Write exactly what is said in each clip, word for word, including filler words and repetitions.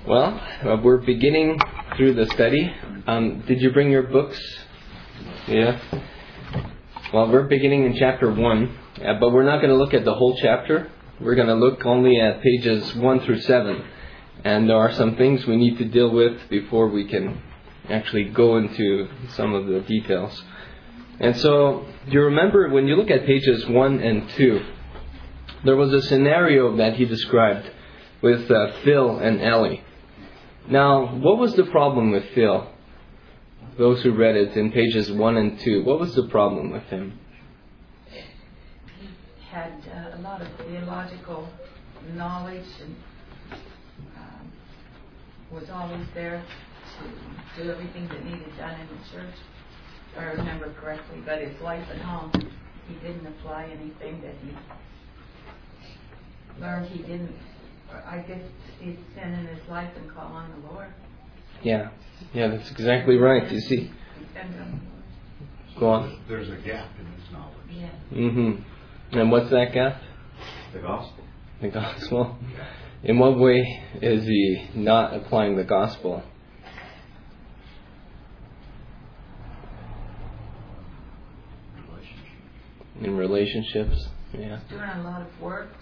Well, uh, we're beginning through the study. Um, did you bring your books? Yeah. Well, we're beginning in chapter one, uh, but we're not going to look at the whole chapter. We're going to look only at pages one through seven. And there are some things we need to deal with before we can actually go into some of the details. And so, do you remember when you look at pages one and two, there was a scenario that he described with uh, Phil and Ellie. Now, what was the problem with Phil? Those who read it in pages one and two, what was the problem with him? He had uh, a lot of theological knowledge and um, was always there to do everything that needed done in the church, if I remember correctly. But his life at home, he didn't apply anything that he learned. He didn't, I guess, see sin in his life and call on the Lord. Yeah, yeah, that's exactly right. You see, go on. There's a gap in his knowledge. Yeah. Mm-hmm. And what's that gap? The gospel. The gospel. In what way is he not applying the gospel? Relationship. In relationships, yeah. Doing a lot of works.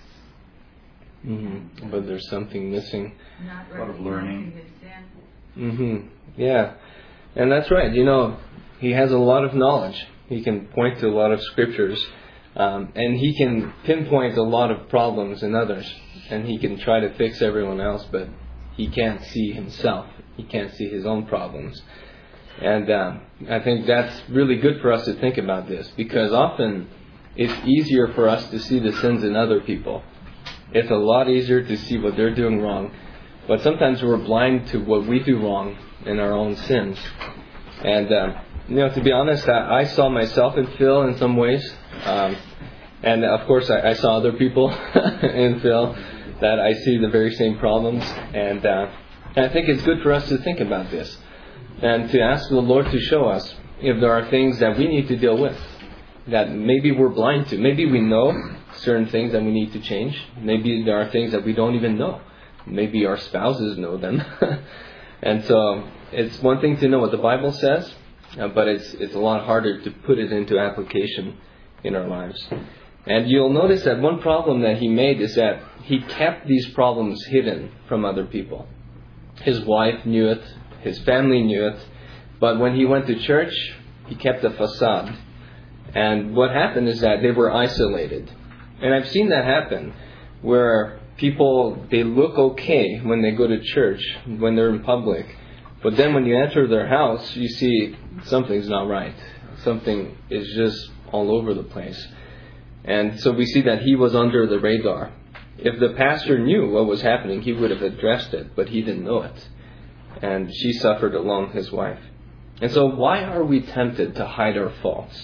Mm-hmm. But there's something missing. Not A lot of recognizing learning. his sin. Mm-hmm. Yeah. And that's right. You know, he has a lot of knowledge. He can point to a lot of scriptures. Um, and he can pinpoint a lot of problems in others. And he can try to fix everyone else, but he can't see himself. He can't see his own problems. And um, I think that's really good for us to think about this, because often it's easier for us to see the sins in other people. It's a lot easier to see what they're doing wrong. But sometimes we're blind to what we do wrong in our own sins. And, uh, you know, to be honest, I, I saw myself in Phil in some ways. Um, and, of course, I, I saw other people in Phil that I see the very same problems. And, uh, and I think it's good for us to think about this and to ask the Lord to show us if there are things that we need to deal with that maybe we're blind to. Maybe we know certain things that we need to change. Maybe there are things that we don't even know. Maybe our spouses know them. And so it's one thing to know what the Bible says, uh, but it's it's a lot harder to put it into application in our lives. And you'll notice that one problem that he made is that he kept these problems hidden from other people. His wife knew it, his family knew it, but when he went to church, he kept a facade. And what happened is that they were isolated. And I've seen that happen, where people, they look okay when they go to church, when they're in public. But then when you enter their house, you see something's not right. Something is just all over the place. And so we see that he was under the radar. If the pastor knew what was happening, he would have addressed it, but he didn't know it. And she suffered along, his wife. And so why are we tempted to hide our faults?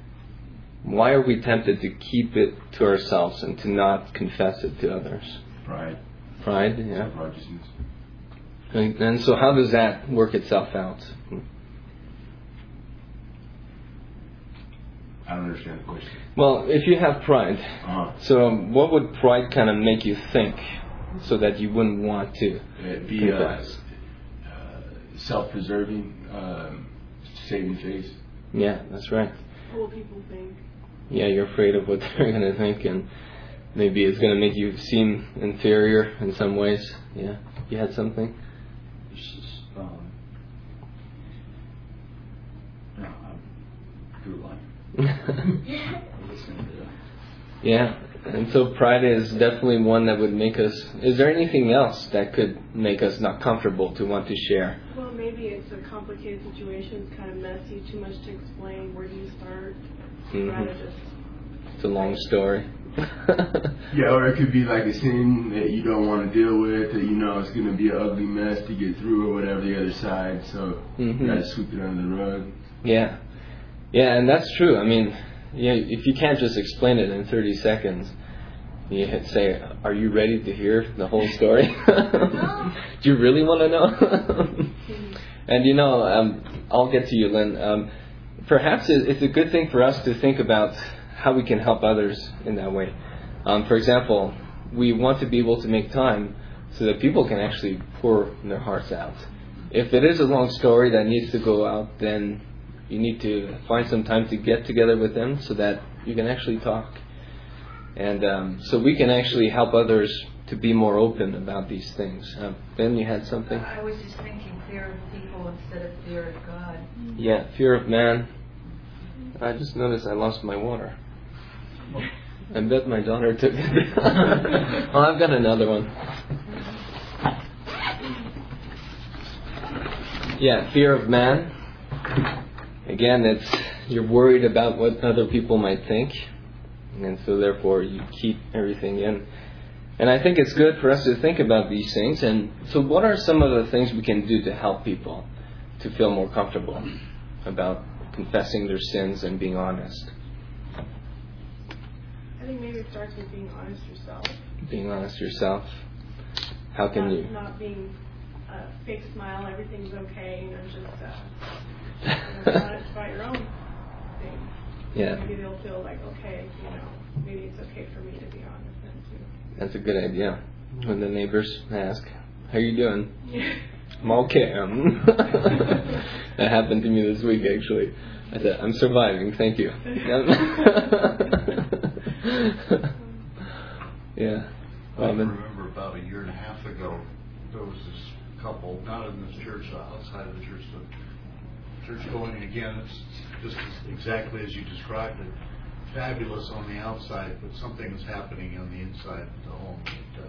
Why are we tempted to keep it to ourselves and to not confess it to others? Pride. Pride, yeah. Self-righteousness. And, and so how does that work itself out? I don't understand the question. Well, if you have pride, Uh-huh. so what would pride kind of make you think so that you wouldn't want to It'd be uh, confess? uh, self-preserving, um, saving face. Yeah, that's right. What will people think? Yeah, you're afraid of what they're going to think, and maybe it's going to make you seem inferior in some ways. Yeah, you had something? It's just, um, no, I'm through life. I'm listening to that. Yeah, and so pride is definitely one that would make us... Is there anything else that could make us not comfortable to want to share? Well, maybe it's a complicated situation. It's kind of messy, too much to explain. Where do you start? Mm-hmm. Rather just... It's a long story. Yeah, or it could be like a sin that you don't want to deal with, that you know it's going to be an ugly mess to get through or whatever the other side, so Mm-hmm. you got to sweep it under the rug. Yeah. Yeah, and that's true. I mean, yeah, if you can't just explain it in thirty seconds, you hit say, are you ready to hear the whole story? Do you really want to know? And you know, um, I'll get to you, Lynn. Um, perhaps it's a good thing for us to think about how we can help others in that way. Um, for example, we want to be able to make time so that people can actually pour their hearts out. If it is a long story that needs to go out, then you need to find some time to get together with them so that you can actually talk. And um, so we can actually help others to be more open about these things. Uh, Ben, you had something? I was just thinking fear of people instead of fear of God. Yeah, fear of man. I just noticed I lost my water. I bet my daughter took it. Oh, I've got another one. Yeah, fear of man. Again, it's you're worried about what other people might think, and so therefore you keep everything in. And I think it's good for us to think about these things. And so what are some of the things we can do to help people to feel more comfortable about confessing their sins and being honest? I think maybe it starts with being honest yourself. Being honest yourself. How can not, you? Not being a fake smile, everything's okay, you know, just uh, you know, honest about your own thing. Yeah. Maybe they'll feel like, okay, you know, maybe it's okay for me to be honest then too. That's a good idea. When the neighbors ask, "How you doing?" Yeah. I'm okay. Um. That happened to me this week, actually. I said, "I'm surviving, thank you." Yeah. I Robin? remember about a year and a half ago, there was this couple, not in this church, outside of the church, but church going, and again, it's just exactly as you described it. Fabulous on the outside, but something was happening on the inside of the home that,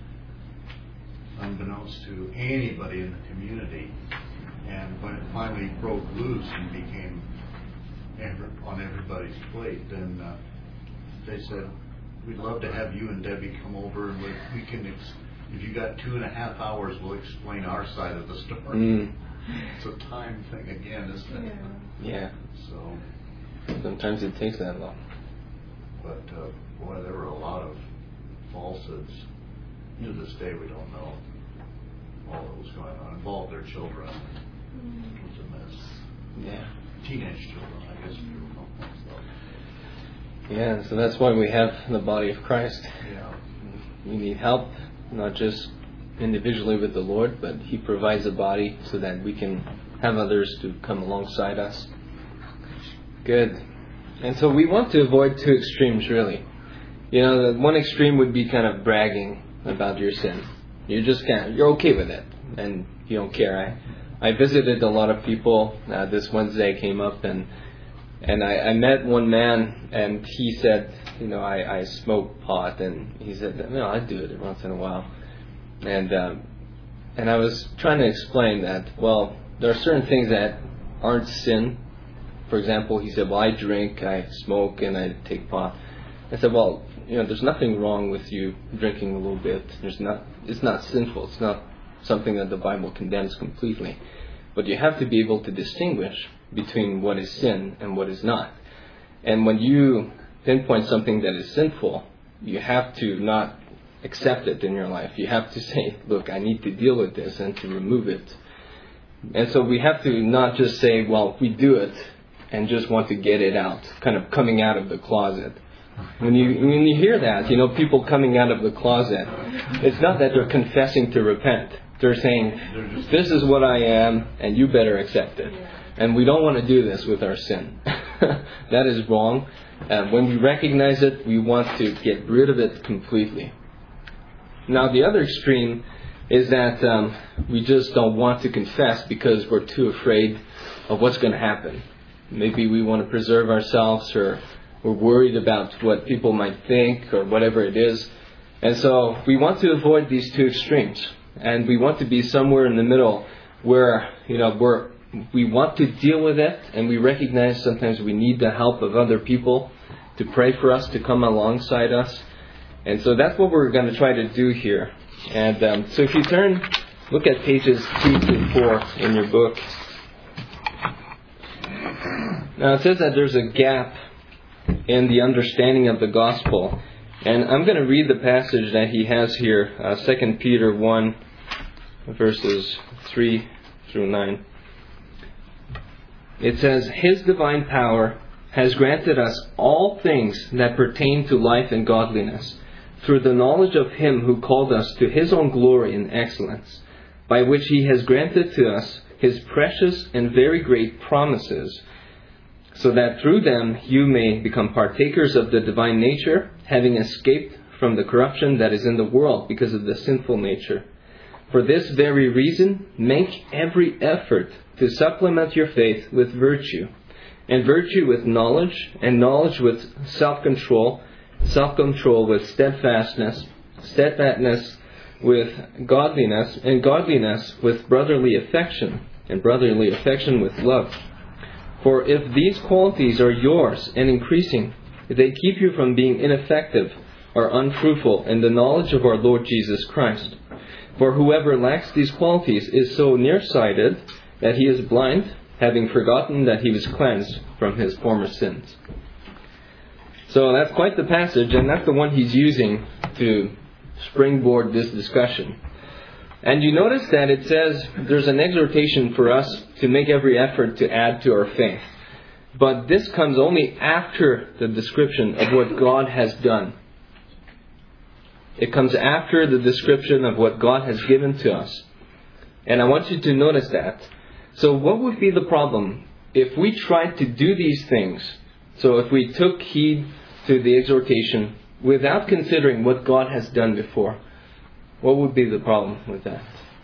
uh, unbeknownst to anybody in the community. And when it finally broke loose and became every, on everybody's plate, then uh, they said, "We'd love to have you and Debbie come over, and we, we can, ex- if you got two and a half hours, we'll explain our side of the story." Mm. It's a time thing again, isn't it? Yeah. Yeah. So, Sometimes it takes that long. but uh, boy, there were a lot of falsehoods. To this day, we don't know all that was going on. Involved their children. It was a mess. Yeah. Teenage children, I guess, if you will. So, Yeah, so that's why we have the body of Christ. yeah. We need help, not just individually with the Lord, but He provides a body so that we can have others to come alongside us. Good. And so we want to avoid two extremes, really. You know, the one extreme would be kind of bragging about your sin. You're just kind of, you're okay with it, and you don't care. I, I visited a lot of people. Uh, this Wednesday came up, and and I, I met one man, and he said, you know, I, I smoke pot, and he said, no, I do it once in a while. And um, and I was trying to explain that, well, there are certain things that aren't sin. For example, he said, well, I drink, I smoke, and I take pot. I said, well, you know, there's nothing wrong with you drinking a little bit. There's not, it's not sinful. It's not something that the Bible condemns completely. But you have to be able to distinguish between what is sin and what is not. And when you pinpoint something that is sinful, you have to not accept it in your life. You have to say, look, I need to deal with this and to remove it. And so we have to not just say, well, we do it and just want to get it out, kind of coming out of the closet. When you when you hear that, you know, people coming out of the closet, it's not that they're confessing to repent. They're saying, this is what I am, and you better accept it. And we don't want to do this with our sin. That is wrong. Uh, when we recognize it, we want to get rid of it completely. Now, the other extreme is that um, we just don't want to confess because we're too afraid of what's going to happen. Maybe we want to preserve ourselves, or we're worried about what people might think, or whatever it is. And so we want to avoid these two extremes. And we want to be somewhere in the middle where, you know, we're, we want to deal with it, and we recognize sometimes we need the help of other people to pray for us, to come alongside us. And so that's what we're going to try to do here. And um, so if you turn, look at pages two to four in your book. Now it says that there's a gap in the understanding of the gospel. And I'm going to read the passage that he has here, uh, Second Peter one, verses three through nine. It says, His divine power has granted us all things that pertain to life and godliness, through the knowledge of Him who called us to His own glory and excellence, by which He has granted to us His precious and very great promises, so that through them you may become partakers of the divine nature, having escaped from the corruption that is in the world because of the sinful nature. For this very reason, make every effort to supplement your faith with virtue, and virtue with knowledge, and knowledge with self-control, self-control with steadfastness, steadfastness with godliness, and godliness with brotherly affection, and brotherly affection with love. For if these qualities are yours and increasing, they keep you from being ineffective or unfruitful in the knowledge of our Lord Jesus Christ. For whoever lacks these qualities is so nearsighted that he is blind, having forgotten that he was cleansed from his former sins. So that's quite the passage, and that's the one he's using to springboard this discussion. And you notice that it says there's an exhortation for us to make every effort to add to our faith. But this comes only after the description of what God has done. It comes after the description of what God has given to us. And I want you to notice that. So what would be the problem if we tried to do these things? So if we took heed to the exhortation without considering what God has done before, what would be the problem with that?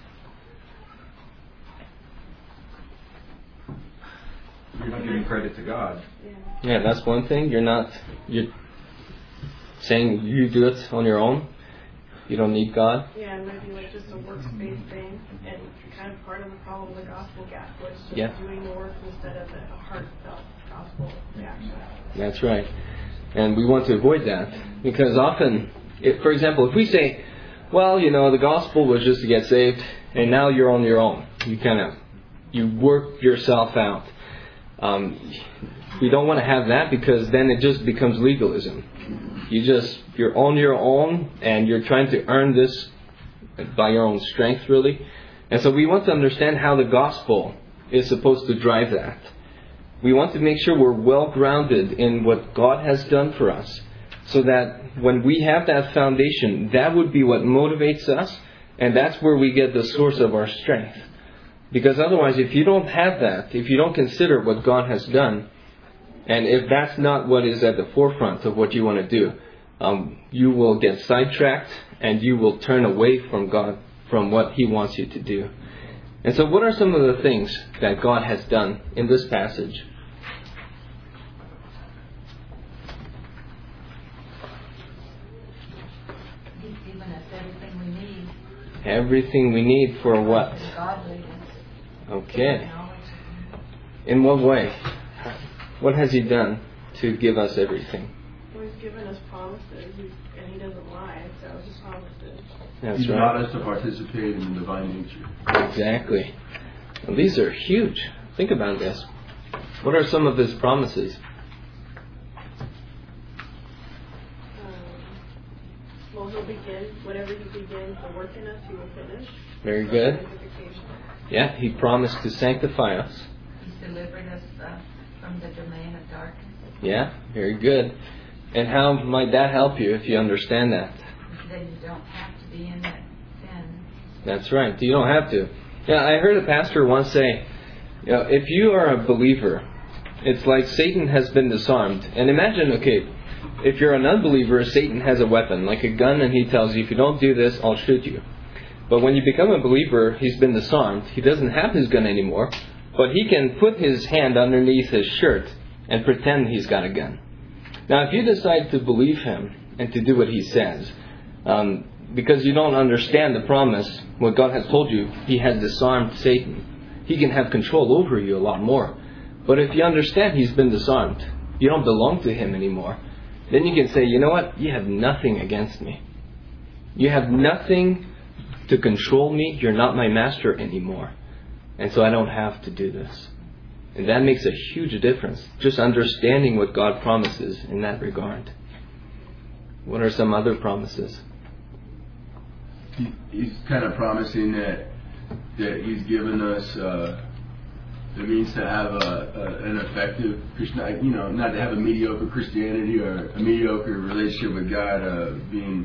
You're not giving credit to God. Yeah, that's one thing. You're not, you're saying you do it on your own. You don't need God. Yeah, it might be like just a works-based thing, and kind of part of the problem of the gospel gap was just Yeah. doing the work instead of a heartfelt gospel reaction. That's right. And we want to avoid that. Because often, if, for example, if we say, well, you know, the gospel was just to get saved, and now you're on your own. You kind of, you work yourself out. Um, we don't want to have that, because then it just becomes legalism. You just, you're on your own, and you're trying to earn this by your own strength, really. And so we want to understand how the gospel is supposed to drive that. We want to make sure we're well grounded in what God has done for us, so that when we have that foundation, that would be what motivates us, and that's where we get the source of our strength. Because otherwise, if you don't have that, if you don't consider what God has done, and if that's not what is at the forefront of what you want to do, um, you will get sidetracked, and you will turn away from God, from what He wants you to do. And so what are some of the things that God has done in this passage? He's given us everything we need. Everything we need for what? Godliness. Okay. Knowledge. In what way? What has He done to give us everything? Well, He's given us promises, he's, and He doesn't lie, so His promises. That's He's right. allowed us to participate in the divine nature. Exactly. Well, these are huge. Think about this. What are some of His promises? Um, well, He'll begin, whatever He begins to work in us, He will finish. Very good. Sanctification. Yeah, He promised to sanctify us. He's delivered us uh, from the domain of darkness. Yeah, very good. And how might that help you if you understand that? Then you don't have to be in that sin. That's right. You don't have to. Yeah, I heard a pastor once say, you know, if you are a believer, it's like Satan has been disarmed. And imagine, okay, if you're an unbeliever, Satan has a weapon, like a gun, and he tells you, if you don't do this, I'll shoot you. But when you become a believer, he's been disarmed. He doesn't have his gun anymore, but he can put his hand underneath his shirt and pretend he's got a gun. Now, if you decide to believe him and to do what he says, um, because you don't understand the promise, what God has told you, He has disarmed Satan. He can have control over you a lot more. But if you understand He's been disarmed, you don't belong to Him anymore, then you can say, you know what? You have nothing against me. You have nothing to control me. You're not my master anymore. And so I don't have to do this. And that makes a huge difference. Just understanding what God promises in that regard. What are some other promises? He, he's kind of promising that that He's given us uh, the means to have a, a, an effective Christian, you know, not to have a mediocre Christianity or a mediocre relationship with God, uh, being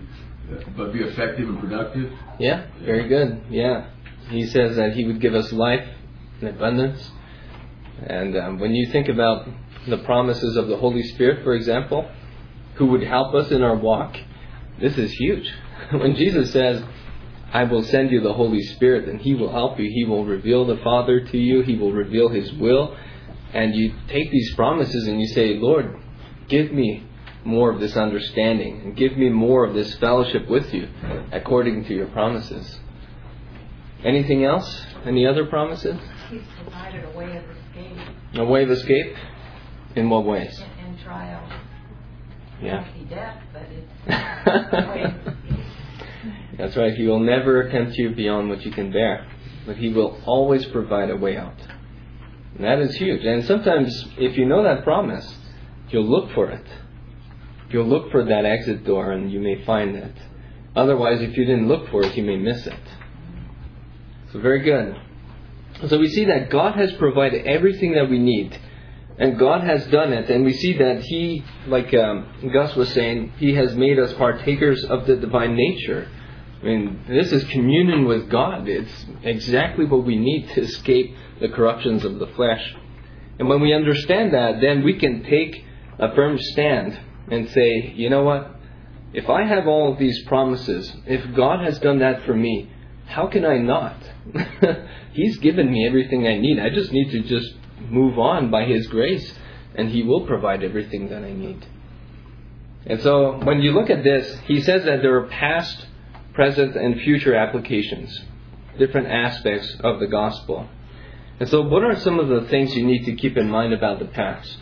but be effective and productive. Yeah, very good. Yeah. He says that He would give us life in abundance. And um, when you think about the promises of the Holy Spirit, for example, who would help us in our walk, this is huge. When Jesus says, I will send you the Holy Spirit and He will help you, He will reveal the Father to you, He will reveal His will, and you take these promises and you say, Lord, give me more of this understanding and give me more of this fellowship with you according to your promises. Anything else? Any other promises? He's provided a way of escape. A way of escape? In what ways? In, in trial. Yeah. It might be death, but it's a way of escape. That's right. He will never tempt you beyond what you can bear. But He will always provide a way out. And that is huge. And sometimes, if you know that promise, you'll look for it. You'll look for that exit door and you may find it. Otherwise, if you didn't look for it, you may miss it. So very good. So we see that God has provided everything that we need. And God has done it. And we see that He, like um, Gus was saying, He has made us partakers of the divine nature. I mean, this is communion with God. It's exactly what we need to escape the corruptions of the flesh. And when we understand that, then we can take a firm stand and say, you know what? If I have all of these promises, if God has done that for me, how can I not? He's given me everything I need. I just need to just move on by His grace, and He will provide everything that I need. And so when you look at this, He says that there are past, present, and future applications, different aspects of the gospel. And so what are some of the things you need to keep in mind about the past?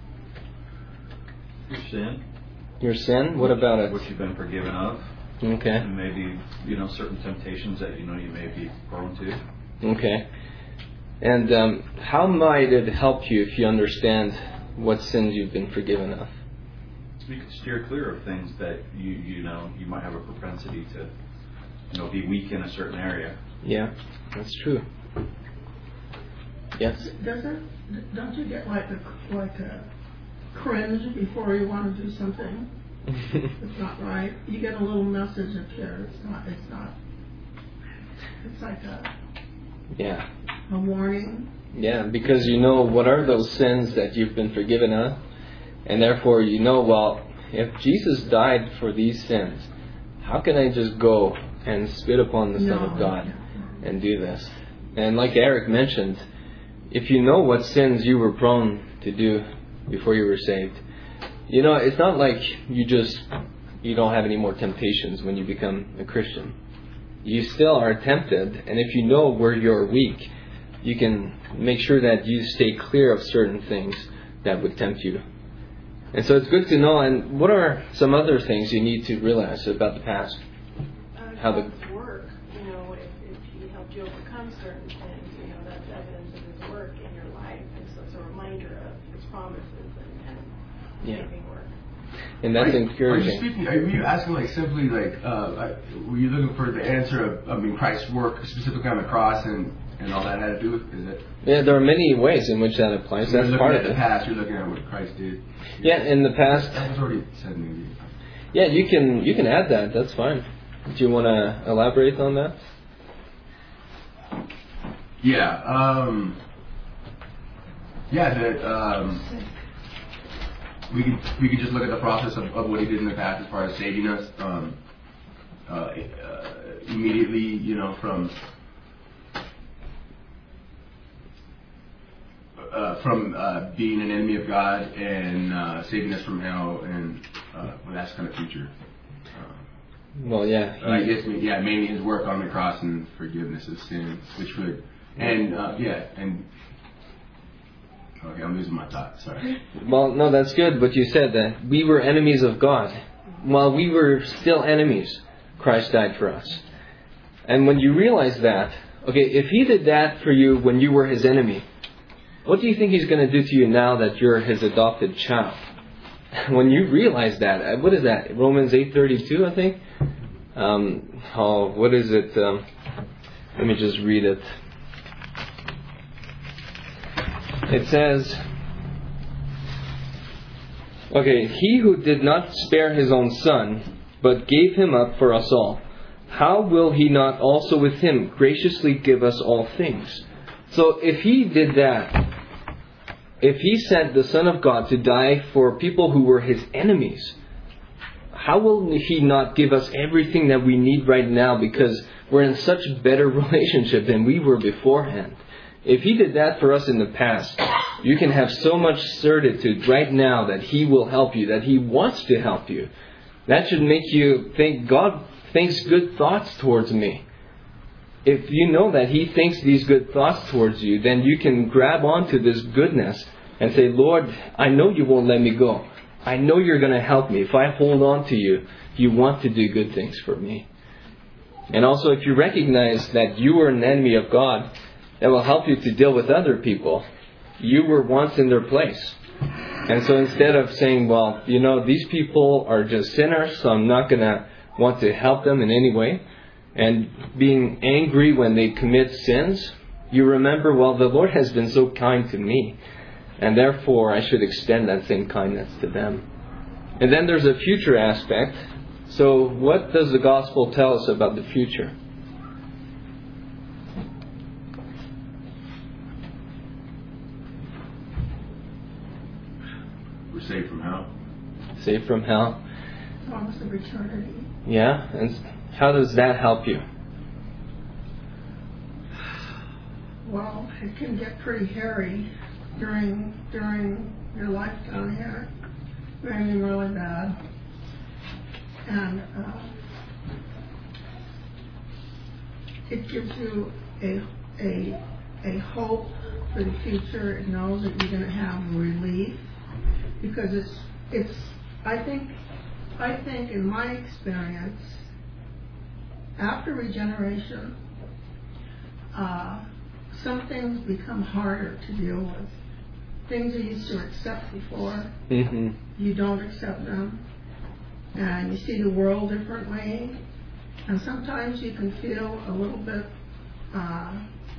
Your sin. Your sin? What about it? What you've been forgiven of. Okay. And maybe, you know, certain temptations that, you know, you may be prone to. Okay. And um, how might it help you if you understand what sins you've been forgiven of? You can steer clear of things that you, you know, you might have a propensity to, you know, be weak in a certain area. Yeah, that's true. Yes? Doesn't, don't you get like a, like a cringe before you want to do something? It's not right. You get a little message up there. It's not. It's not. It's like a. Yeah. A warning. Yeah, because you know what are those sins that you've been forgiven of, and therefore you know, well, if Jesus died for these sins, how can I just go and spit upon the no, Son of God yeah. and do this? And like Eric mentioned, if you know what sins you were prone to do before you were saved, you know, it's not like you just, you don't have any more temptations when you become a Christian. You still are tempted, and if you know where you're weak, you can make sure that you stay clear of certain things that would tempt you. And so it's good to know. And what are some other things you need to realize about the past? Uh, How the God's work, you know, if, if He helped you overcome certain things, you know, that's evidence of His work in your life, and so it's a reminder of His promises and, and Yeah. saving work. And that's are, encouraging. Are you speaking? Are you asking like simply like? Uh, were you looking for the answer of? I mean, Christ's work specifically on the cross and, and all that had to do with? Is it? Yeah, there are many ways in which that applies. You're That's looking part at of the it. past. You're looking at what Christ did. Yeah, in the past. That was already said maybe. Yeah, you can you can add that. That's fine. Do you want to elaborate on that? Yeah. Um, yeah. That. Um, We could we could just look at the process of, of what He did in the past as far as saving us. Um, uh, uh, immediately, you know, from uh, from uh, being an enemy of God and uh, saving us from hell, and uh, well, that's kind of future. Uh, Well, yeah. I guess, yeah, mainly His work on the cross and forgiveness of sins, which would, and uh, yeah, and. Okay, I'm losing my thought. Sorry. Well, no, that's good. But you said that we were enemies of God. While we were still enemies, Christ died for us. And when you realize that, okay, if He did that for you when you were His enemy, what do you think He's going to do to you now that you're His adopted child? When you realize that, what is that? Romans eight thirty-two, I think. Um, oh, what is it? Um, let me just read it. It says, okay, He who did not spare His own Son, but gave him up for us all, how will he not also with him graciously give us all things? So if he did that, if he sent the Son of God to die for people who were his enemies, how will he not give us everything that we need right now, because we're in such better relationship than we were beforehand? If he did that for us in the past, you can have so much certitude right now that he will help you, that he wants to help you. That should make you think, God thinks good thoughts towards me. If you know that he thinks these good thoughts towards you, then you can grab onto this goodness and say, Lord, I know you won't let me go. I know you're going to help me. If I hold on to you, you want to do good things for me. And also, if you recognize that you are an enemy of God, that will help you to deal with other people. You were once in their place. And so instead of saying, well, you know, these people are just sinners, so I'm not going to want to help them in any way, and being angry when they commit sins, you remember, well, the Lord has been so kind to me, and therefore I should extend that same kindness to them. And then there's a future aspect. So what does the gospel tell us about the future? We're saved from hell. Saved from hell. Promise of eternity. Yeah? And how does that help you? Well, it can get pretty hairy during during your life down here. Really, really bad. And uh, it gives you a a a hope for the future. It knows that you're going to have relief, because it's it's. I think I think in my experience, after regeneration, uh, some things become harder to deal with. Things you used to accept before, Mm-hmm. you don't accept them. And you see the world differently. And sometimes you can feel a little bit uh,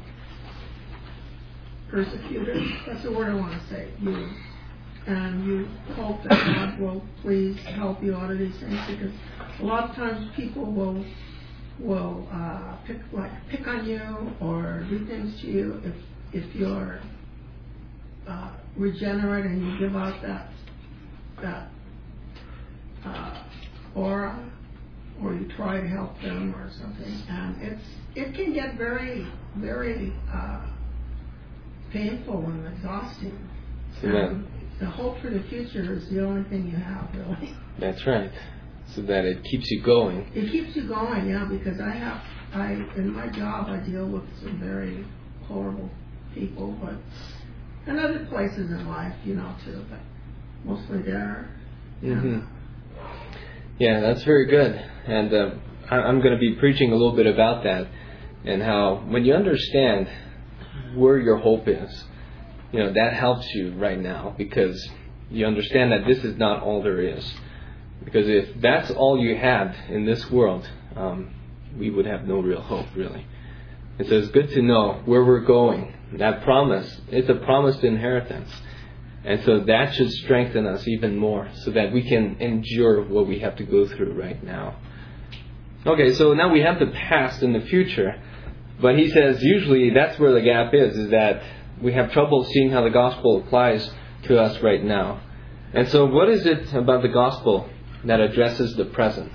persecuted. That's the word I want to say, you. And you hope that God will please help you out of these things, because a lot of times people will will uh, pick like pick on you or do things to you if if you're uh, regenerate and you give out that that uh, aura, or you try to help them or something, and it's it can get very very uh, painful and exhausting. So And that, the hope for the future is the only thing you have, really. that's right. So that it keeps you going. It keeps you going, yeah, because I have, I in my job I deal with some very horrible people, but and other places in life, you know, too, but mostly there. Mm-hmm. Yeah, that's very good. And uh, I, I'm going to be preaching a little bit about that, and how when you understand where your hope is, you know, that helps you right now, because you understand that this is not all there is. Because if that's all you had in this world, um, we would have no real hope, really. And so it's good to know where we're going. That promise, it's a promised inheritance. And so that should strengthen us even more, so that we can endure what we have to go through right now. Okay, so now we have the past and the future. But he says usually that's where the gap is, is that we have trouble seeing how the gospel applies to us right now. And so what is it about the gospel that addresses the present?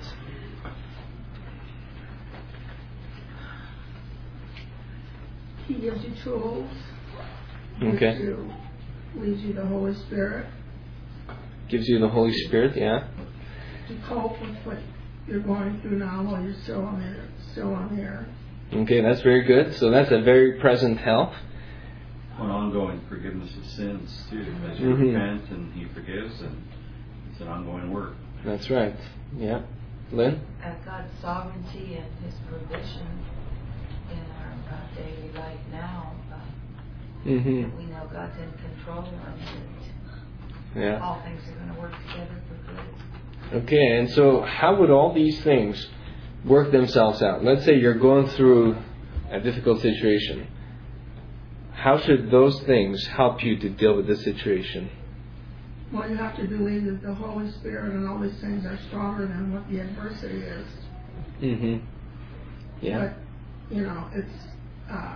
He gives you tools. Okay. Gives you, leaves you the Holy Spirit Gives you the Holy Spirit, yeah? to cope with what you're going through now while you're still on there, still on there. Okay, that's very good. So that's a very present help. An ongoing forgiveness of sins too, as you Mm-hmm. repent and He forgives, and it's an ongoing work. That's right. Yeah. Lynn? At God's sovereignty and His provision in our uh, daily life now, uh, Mm-hmm. we know God's in control and that Yeah. all things are going to work together for good. Okay, and so how would all these things work themselves out? Let's say you're going through a difficult situation. How should those things help you to deal with this situation? Well, you have to believe that the Holy Spirit and all these things are stronger than what the adversity is. Mm-hmm. Yeah. But, you know, it's, uh,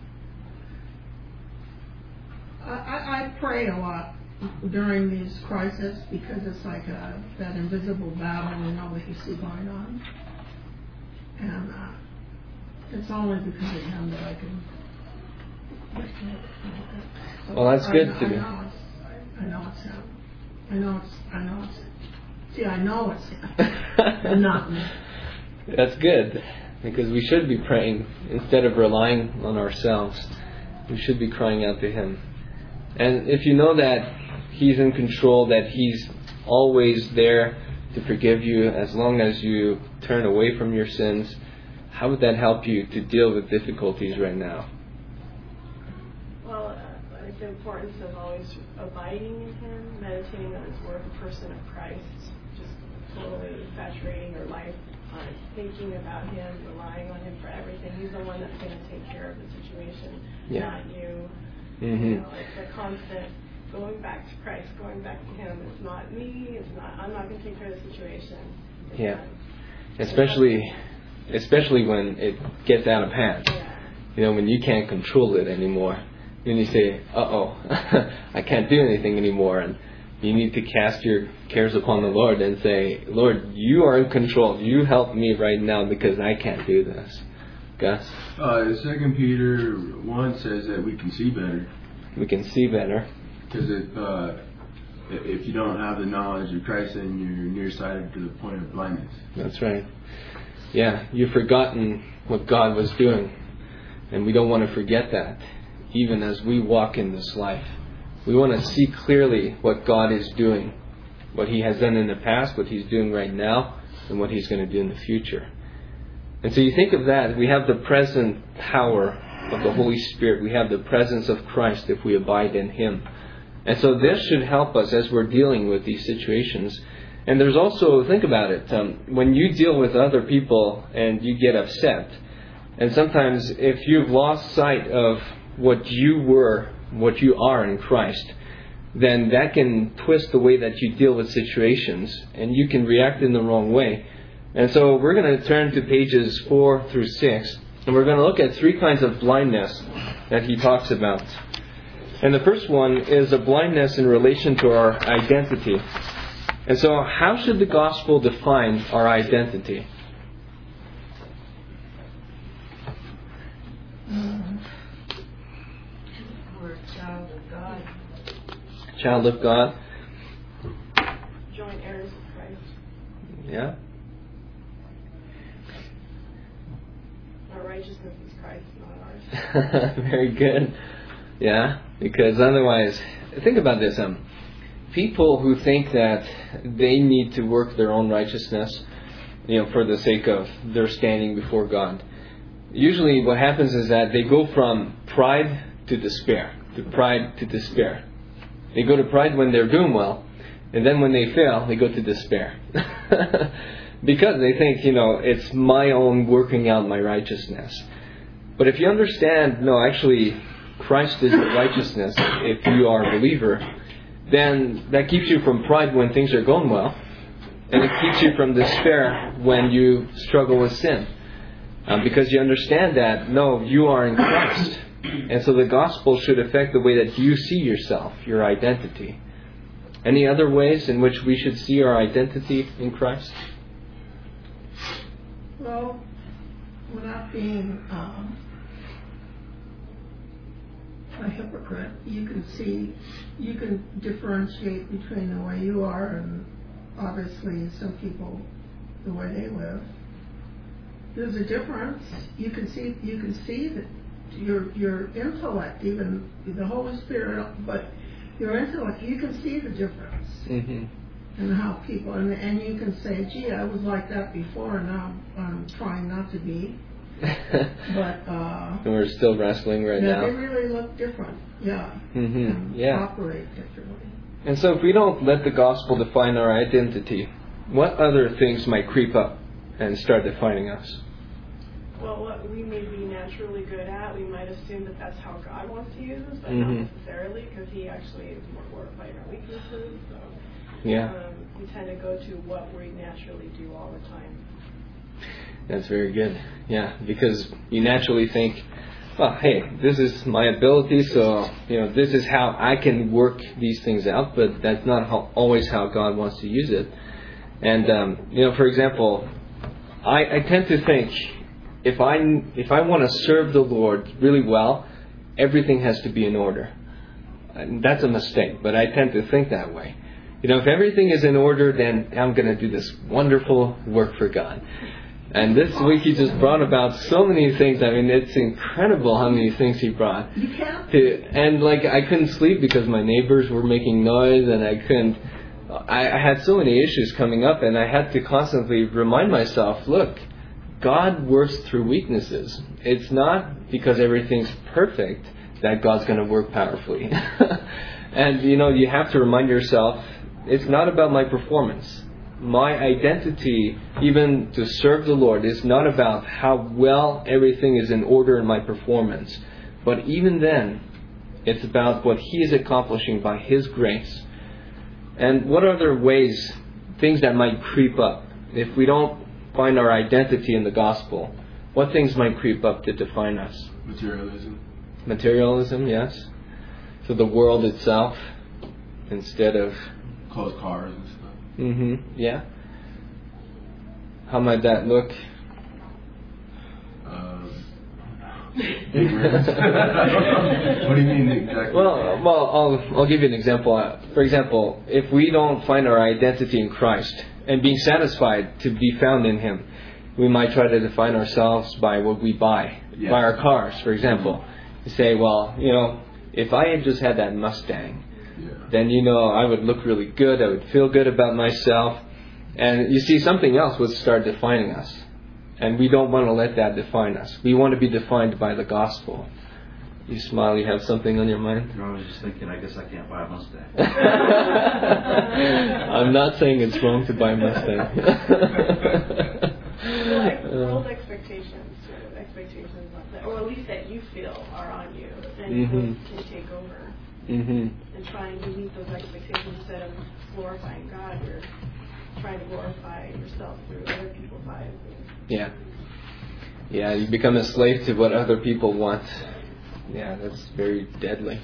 I, I, I pray a lot during these crises because it's like a, that invisible battle, you know, that you see going on. And uh, it's only because of him that I can. So Well, that's good I, to I be. know it's, I, I know it's him. I know it's. I know it's. See, I know it's him, and not me. That's good, because we should be praying instead of relying on ourselves. We should be crying out to Him. And if you know that He's in control, that He's always there to forgive you as long as you turn away from your sins, how would that help you to deal with difficulties right now? Well, uh, I think the importance of always abiding in Him, meditating on His Word, the person of Christ, just totally saturating your life on thinking about Him, relying on Him for everything. He's the one that's going to take care of the situation, Yeah. not you. Mm-hmm. You know, it's a constant going back to Christ, going back to Him. It's not me. It's not. I'm not going to take care of the situation. It's Yeah. not- Especially, especially when it gets out of hand. Yeah. You know, when you can't control it anymore. Then you say, uh-oh, I can't do anything anymore. And you need to cast your cares upon the Lord and say, Lord, you are in control. You help me right now because I can't do this. Gus? Uh, Second Peter one says that we can see better. We can see better. Because it, uh, if you don't have the knowledge of Christ, then you're nearsighted to the point of blindness. That's right. Yeah, you've forgotten what God was doing. And we don't want to forget that, even as we walk in this life. We want to see clearly what God is doing, what He has done in the past, what He's doing right now, and what He's going to do in the future. And so you think of that, we have the present power of the Holy Spirit. We have the presence of Christ if we abide in Him. And so this should help us as we're dealing with these situations. And there's also, think about it, um, when you deal with other people and you get upset, and sometimes if you've lost sight of what you were, what you are in Christ, then that can twist the way that you deal with situations, and you can react in the wrong way. And so we're going to turn to pages four through six, and we're going to look at three kinds of blindness that he talks about. And the first one is a blindness in relation to our identity. And so how should the gospel define our identity? We're a child of God. Child of God. Joint heirs of Christ. Yeah. Our righteousness is Christ, not ours. Very good. Yeah, because otherwise, think about this. Um, people who think that they need to work their own righteousness, you know, for the sake of their standing before God. Usually, what happens is that they go from pride to despair, to pride to despair. They go to pride when they're doing well, and then when they fail, they go to despair. Because they think, you know, it's my own working out my righteousness. But if you understand, no, actually, Christ is the righteousness, if you are a believer, then that keeps you from pride when things are going well. And it keeps you from despair when you struggle with sin. Um, because you understand that, no, you are in Christ. And so the gospel should affect the way that you see yourself, your identity. Any other ways in which we should see our identity in Christ? Well, without being um, a hypocrite, you can see, you can differentiate between the way you are and obviously some people, the way they live. There's a difference. You can see, you can see that your your intellect, even the Holy Spirit, but your intellect, you can see the difference. Mm-hmm. And how people, and, and you can say, gee, I was like that before, and now I'm trying not to be. But uh, and we're still wrestling right yeah, now. they really look different, yeah, Mm-hmm. and Yeah. operate differently. And so if we don't let the gospel define our identity, what other things might creep up and start defining us? well, what we may be naturally good at, we might assume that that's how God wants to use us, but Mhm. not necessarily, because He actually is more glorified in our weaknesses. So, Yeah. um, we tend to go to what we naturally do all the time. That's very good. Yeah, because you naturally think, well, hey, this is my ability, so, you know, this is how I can work these things out, but that's not how, always how God wants to use it. And, um, you know, for example, I, I tend to think, if I, if I want to serve the Lord really well, everything has to be in order. And that's a mistake, but I tend to think that way. You know, if everything is in order, then I'm going to do this wonderful work for God. And this week he just brought about so many things. I mean, it's incredible how many things he brought. You can't. To, and like, I couldn't sleep because my neighbors were making noise, and I couldn't. I, I had so many issues coming up, and I had to constantly remind myself, look, God works through weaknesses. It's not because everything's perfect that God's going to work powerfully. And, you know, you have to remind yourself, it's not about my performance. My identity, even to serve the Lord, is not about how well everything is in order in my performance. But even then, it's about what He is accomplishing by His grace. And what other ways, things that might creep up, if we don't find our identity in the gospel, what things might creep up to define us? Materialism. Materialism, yes. So the world itself, instead of... Close cars and stuff. Mm-hmm, yeah. How might that look? Um, ignorance. What do you mean exactly? Well, well, I'll I'll give you an example. Uh, For example, if we don't find our identity in Christ and being satisfied to be found in Him, we might try to define ourselves by what we buy, Yes. by our cars, for example. You say, well, you know, if I had just had that Mustang, Yeah. then, you know, I would look really good. I would feel good about myself. And you see, something else would start defining us. And we don't want to let that define us. We want to be defined by the gospel. You smile, you have something on your mind? I was just thinking, I guess I can't buy a Mustang. I'm not saying it's wrong to buy a Mustang. Well, like world expectations, sort of expectations, that, or at least that you feel are on you, and Mhm. those can take over. Mm-hmm. And trying to meet those expectations instead of glorifying God, you're trying to glorify yourself through other people's lives. Yeah. Yeah, you become a slave to what other people want. Yeah, that's very deadly.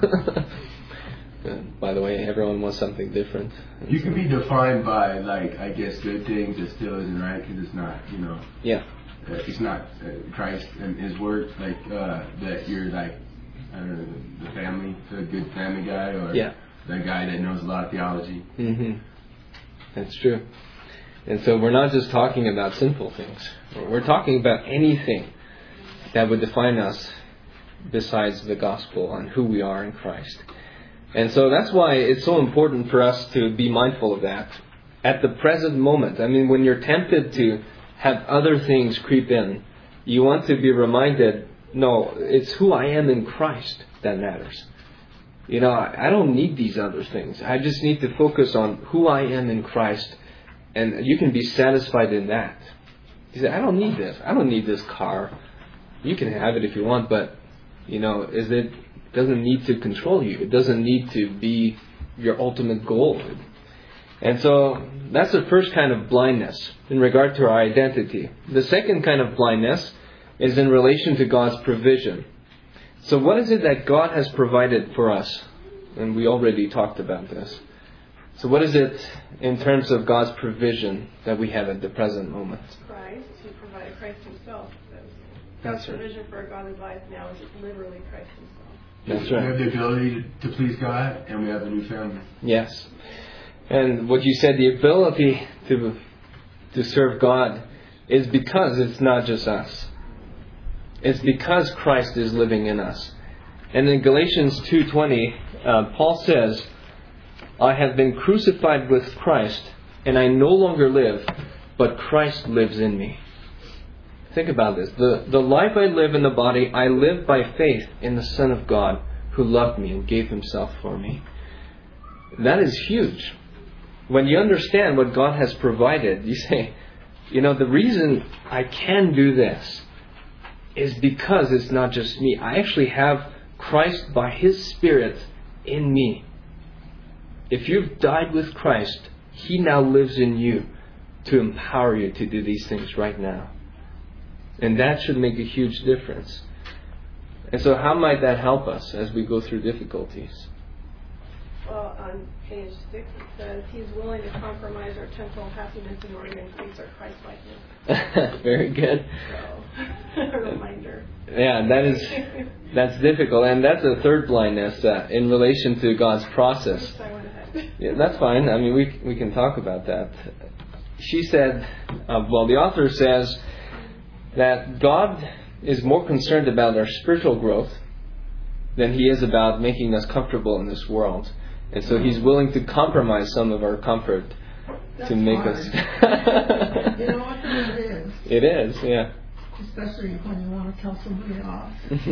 By the way, everyone wants something different. You can be defined by, like, I guess, good things that still isn't right because it's not, you know. Yeah. Uh, it's not uh, Christ and His Word, like, uh, that you're, like, I don't know, the family, the good family guy, or Yeah. the guy that knows a lot of theology. Mm-hmm. That's true. And so we're not just talking about sinful things. We're talking about anything that would define us besides the gospel and who we are in Christ. And so that's why it's so important for us to be mindful of that at the present moment. I mean, when you're tempted to have other things creep in, you want to be reminded, no, it's who I am in Christ that matters. You know, I don't need these other things. I just need to focus on who I am in Christ, and you can be satisfied in that. You say, I don't need this. I don't need this car. You can have it if you want, but, you know, is it doesn't need to control you. It doesn't need to be your ultimate goal. And so that's the first kind of blindness in regard to our identity. The second kind of blindness is in relation to God's provision. So what is it that God has provided for us? And we already talked about this. So what is it in terms of God's provision that we have at the present moment? Christ, He provided Christ Himself. That's God's right. provision for a godly life now is literally Christ Himself. That's We have right. the ability to please God, and we have a new family. Yes. And what you said, the ability to to serve God is because it's not just us. It's because Christ is living in us. And in Galatians two twenty, uh, Paul says, I have been crucified with Christ, and I no longer live, but Christ lives in me. Think about this. The, the life I live in the body, I live by faith in the Son of God who loved me and gave Himself for me. That is huge. When you understand what God has provided, you say, you know, the reason I can do this is because it's not just me. I actually have Christ by His Spirit in me. If you've died with Christ, He now lives in you to empower you to do these things right now. And that should make a huge difference. And so how might that help us as we go through difficulties? Well, on page six it says, He's willing to compromise our temporal happiness in order to increase our Christ-likeness. Very good. So, a reminder. Yeah, that is, that's difficult. And that's a third blindness uh, in relation to God's process. Oops, I went ahead. Yeah, that's fine. I mean, we we can talk about that. She said, uh, well, the author says that God is more concerned about our spiritual growth than He is about making us comfortable in this world. And so He's willing to compromise some of our comfort That's to make hard. us... You know what it is? It is, yeah. Especially when you want to tell somebody off.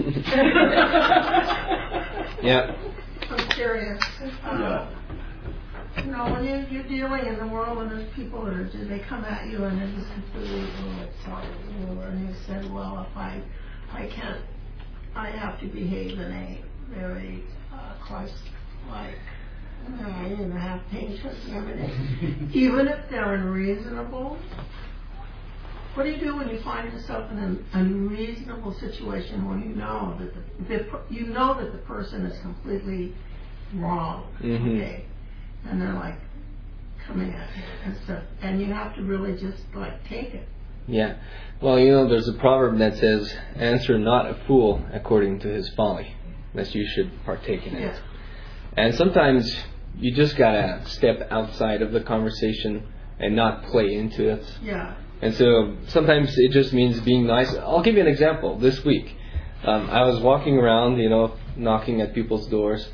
Yeah. I'm serious. Uh, Yeah. You know, when you, you're dealing in the world and there's people that are just, they come at you and they're just completely, oh, it's sorry, and you said, well, if I, I can't, I have to behave in a very uh, Christ-like, uh, you know, have patience and everything, even if they're unreasonable. What do you do when you find yourself in an unreasonable situation where you know that the, the you know that the person is completely wrong, Mm-hmm. okay? And they're like coming at you and stuff, and you have to really just like take it. Yeah. Well, you know, there's a proverb that says, answer not a fool according to his folly, lest you should partake in it. Yeah. And sometimes you just gotta step outside of the conversation and not play into it. Yeah. And so sometimes it just means being nice. I'll give you an example. This week, um, I was walking around, you know, knocking at people's doors.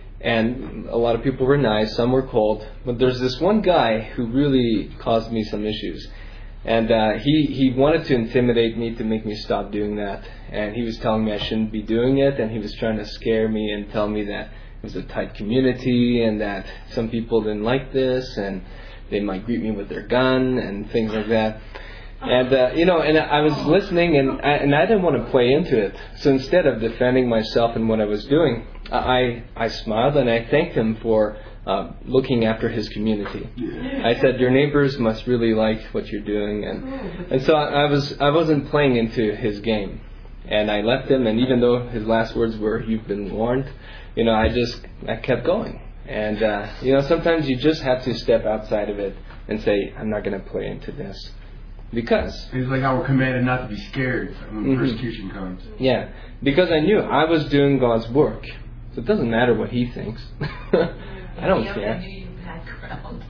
And a lot of people were nice, some were cold. But there's this one guy who really caused me some issues. And uh, he, he wanted to intimidate me to make me stop doing that. And he was telling me I shouldn't be doing it. And he was trying to scare me and tell me that it was a tight community and that some people didn't like this and they might greet me with their gun and things like that. And, uh, you know, and I was listening and I, and I didn't want to play into it. So instead of defending myself and what I was doing, I, I smiled and I thanked him for uh, looking after his community. I said, your neighbors must really like what you're doing. And, and so I, I, was, I wasn't playing into his game. And I left him, and even though his last words were, you've been warned, you know, I just, I kept going. And, uh, you know, sometimes you just have to step outside of it and say, I'm not going to play into this. Because it's like how we're commanded not to be scared when Mm-hmm. persecution comes. Yeah, because I knew I was doing God's work. So it doesn't matter what He thinks. I don't Yeah, care. I knew your background.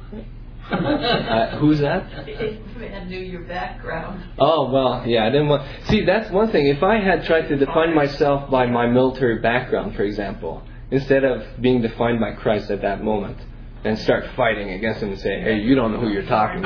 uh, who's that? I knew your background. Oh, well, yeah, I didn't want... See, that's one thing. If I had tried to define myself by my military background, for example, instead of being defined by Christ at that moment, and start fighting against him and say, hey, you don't know who you're talking to.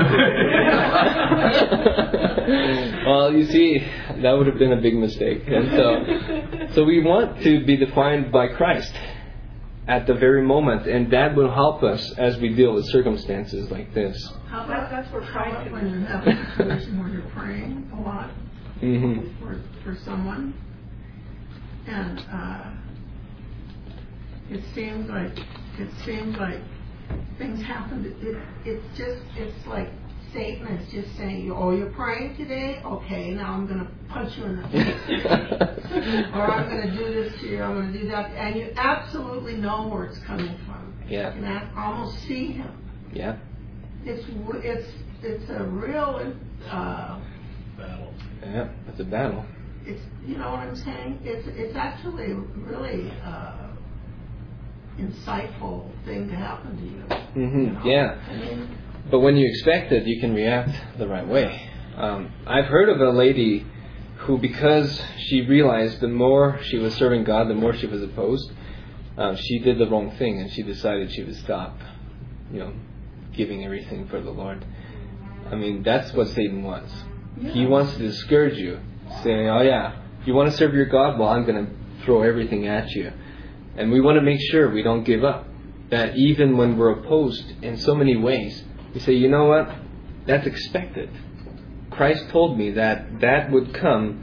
Well, you see, that would have been a big mistake. And so, so we want to be defined by Christ at the very moment, and that will help us as we deal with circumstances like this. How about That's where how Christ about when you have a situation where you're praying a lot Mm-hmm. for for someone, and uh, it seems like it seems like things happen. It, it's just, it's like Satan is just saying, oh, you're praying today? Okay, now I'm going to punch you in the face. Or I'm going to do this to you, I'm going to do that. And you absolutely know where it's coming from. Yeah. You can almost see him. Yeah. It's, it's, it's a real, uh, Battle. Yeah, it's a battle. it's, you know what I'm saying? It's, it's actually really, uh, insightful thing to happen to you. Mm-hmm. You know? Yeah. I mean, But when you expect it, you can react the right way. Um, I've heard of a lady who, because she realized the more she was serving God, the more she was opposed, um, she did the wrong thing, and she decided she would stop, you know, giving everything for the Lord. I mean, that's what Satan wants. yeah. He wants to discourage you, saying, oh yeah, you want to serve your God? Well, I'm going to throw everything at you. And we want to make sure we don't give up. That even when we're opposed in so many ways, we say, you know what? That's expected. Christ told me that that would come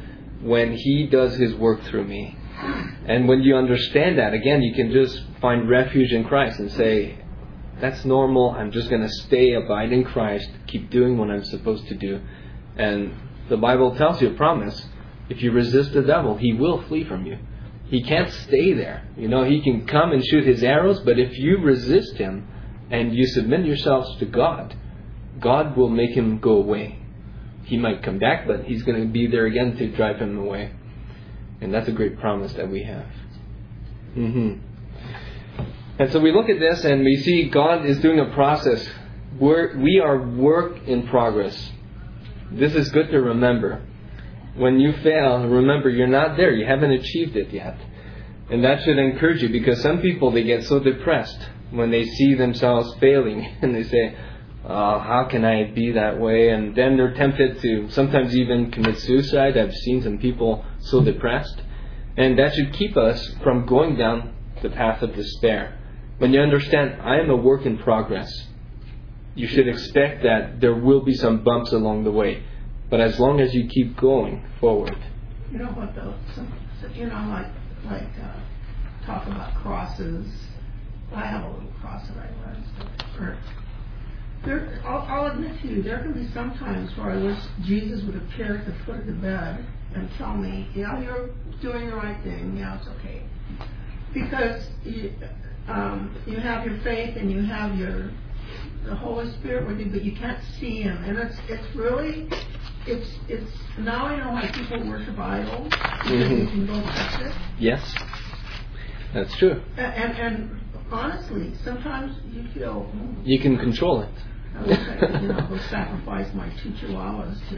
when He does His work through me. And when you understand that, again, you can just find refuge in Christ and say, that's normal. I'm just going to stay, abide in Christ, keep doing what I'm supposed to do. And the Bible tells you a promise. If you resist the devil, he will flee from you. He can't stay there. You know, he can come and shoot his arrows, but if you resist him and you submit yourselves to God, God will make him go away. He might come back, but he's going to be there again to drive him away. And that's a great promise that we have. Mm-hmm. And so we look at this and we see God is doing a process. We're, we are work in progress. This is good to remember. When you fail, remember you're not there. You haven't achieved it yet. And that should encourage you, because some people, they get so depressed when they see themselves failing and they say, oh, how can I be that way? And then they're tempted to sometimes even commit suicide. I've seen some people so depressed. And that should keep us from going down the path of despair. When you understand, I am a work in progress, you should expect that there will be some bumps along the way. But as long as you keep going forward. You know what though? So, so, you know, like, like uh, talk about crosses. I have a little cross that I wear. There, I'll, I'll admit to you, there can be some times where I wish Jesus would appear at the foot of the bed and tell me, yeah, you're doing the right thing. Yeah, it's okay. Because you, um, you have your faith and you have your the Holy Spirit with you, but you can't see Him. And it's it's really, it's it's now I know why people worship idols, because mm-hmm. you can go touch it. Yes, that's true. And, and, and honestly, sometimes you feel... Mm, you can control it. I wish I could, you know, go sacrifice my two chihuahuas to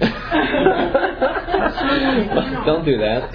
you know, don't do that.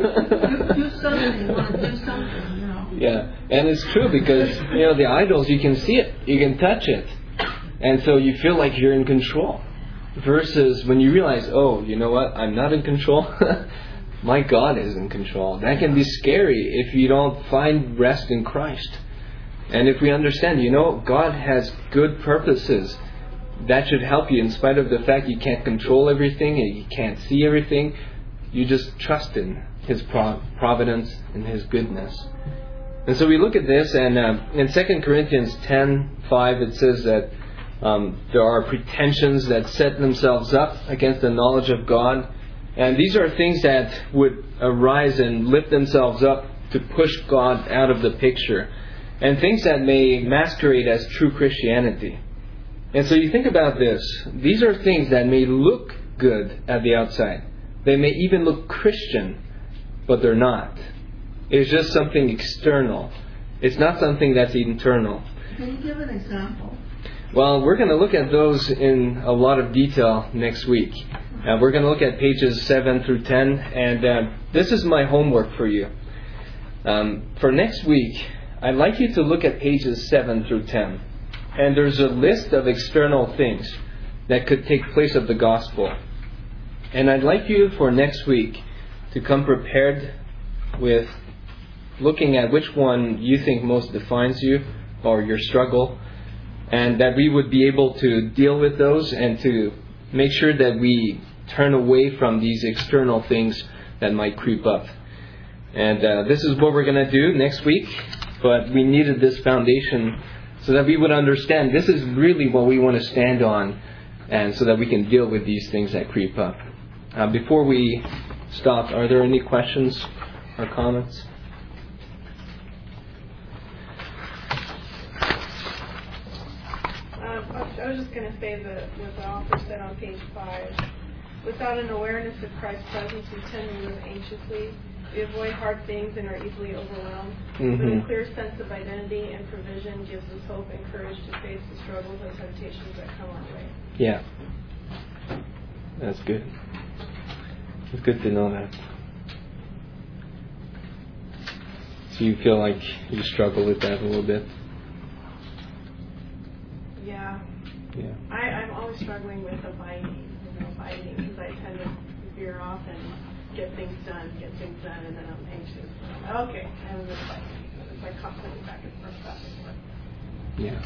do, do something. You want to do something, you know. Yeah, and it's true, because, you know, the idols, you can see it. You can touch it. And so you feel like you're in control. Versus when you realize, oh, you know what? I'm not in control. My God is in control. That can be scary if you don't find rest in Christ. And if we understand, you know, God has good purposes. That should help you in spite of the fact you can't control everything and you can't see everything. You just trust in His providence and His goodness. And so we look at this, and uh, in Second Corinthians ten five it says that um, there are pretensions that set themselves up against the knowledge of God. And these are things that would arise and lift themselves up to push God out of the picture. And things that may masquerade as true Christianity. And so you think about this. These are things that may look good at the outside. They may even look Christian, but they're not. It's just something external. It's not something that's internal. Can you give an example? Well, we're going to look at those in a lot of detail next week. Uh, we're going to look at pages seven through ten. And uh, this is my homework for you. Um, for next week, I'd like you to look at pages seven through ten. And there's a list of external things that could take place of the gospel. And I'd like you for next week to come prepared with looking at which one you think most defines you or your struggle. And that we would be able to deal with those and to make sure that we turn away from these external things that might creep up. And uh, this is what we're going to do next week. But we needed this foundation so that we would understand this is really what we want to stand on, and so that we can deal with these things that creep up. Uh, before we stop, are there any questions or comments? Um, I was just going to say that what the author said on page five. Without an awareness of Christ's presence, we tend to live anxiously. We avoid hard things and are easily overwhelmed. Mm-hmm. But a clear sense of identity and provision gives us hope and courage to face the struggles and temptations that come our way. Yeah. That's good. It's good to know that. So you feel like you struggle with that a little bit? Yeah. Yeah. I, I'm always struggling with abiding, you know, abiding, because I tend to veer off and get things done, get things done, and then I'm anxious. And I'm like, okay, I'm just like, it's like constantly back and forth, back and forth. Yeah.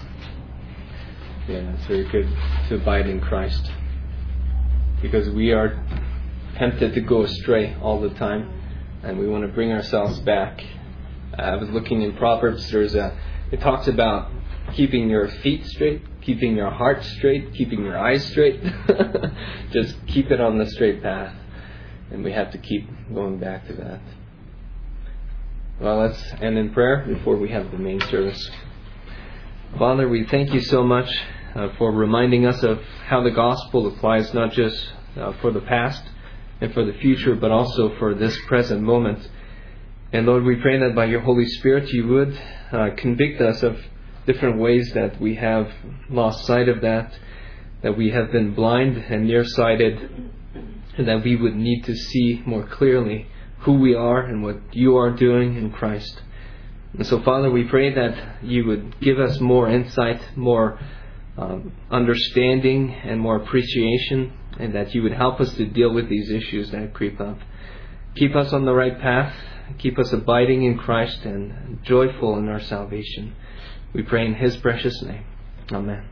Yeah, it's very good to abide in Christ. Because we are tempted to go astray all the time, and we want to bring ourselves back. Uh, I was looking in Proverbs. There's a it talks about keeping your feet straight, keeping your heart straight, keeping your eyes straight. Just keep it on the straight path, and we have to keep going back to that. Well, let's end in prayer before we have the main service. Father, we thank you so much uh, for reminding us of how the gospel applies not just uh, for the past and for the future, but also for this present moment. And Lord, we pray that by your Holy Spirit you would uh, convict us of different ways that we have lost sight of that, that we have been blind and nearsighted, and that we would need to see more clearly who we are and what you are doing in Christ. And so, Father, we pray that you would give us more insight, more um, understanding, and more appreciation, and that you would help us to deal with these issues that creep up. Keep us on the right path. Keep us abiding in Christ and joyful in our salvation. We pray in His precious name. Amen.